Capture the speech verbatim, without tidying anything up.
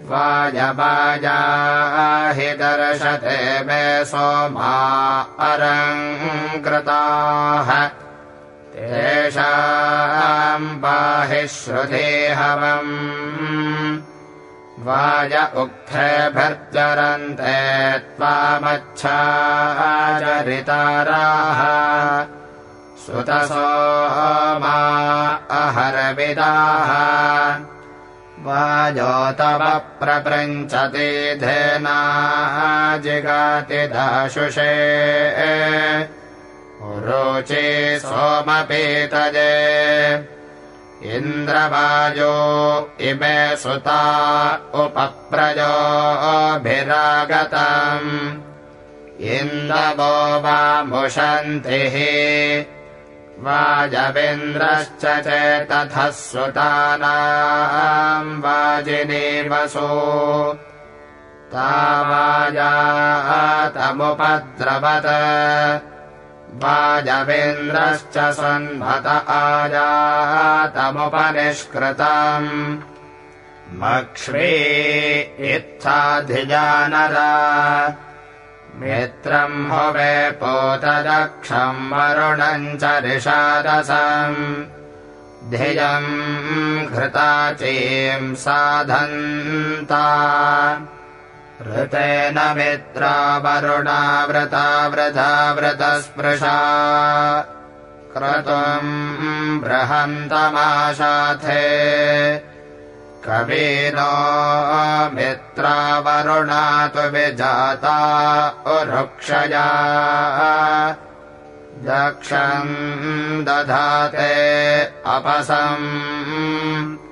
वाजवाजाहि दर्शते मे सोमा अरङ्कृताः तेषाम् पाहि श्रुतिहवम् वाज उक्थेभिर्जरन्ते त्वामच्छाचरिताराः सुतसोमा अहर्विदाः वाजो तव प्रपृञ्चति धेना जिगाति दाशुषे रोचे सोमपीतजे इन्द्रवाजो इमे सुता उपप्रजोभिरागतम् इन्दवो वामुषन्तिः वाजवेन्द्रश्च चेतथः सुतानाम् वाजिनीवसो तावाजातमुपद्रवत वाजवेन्द्रश्च सन्भत आजातमुपनिष्कृतम् मक्ष्मी इत्थाधिजानरा मित्रम् हुवे पोतदक्षम् वरुणम् च रिषादसम् धियम् घृताचीम् साधन्ता ऋतेन मित्रा वरुणा वृता वृथा वृतस्पृशा क्रतुम् बृहन्तमाशाथे कवीनो मित्रा वरुणा तु विजाता उरुक्षया दक्षम् दधाते अपसम्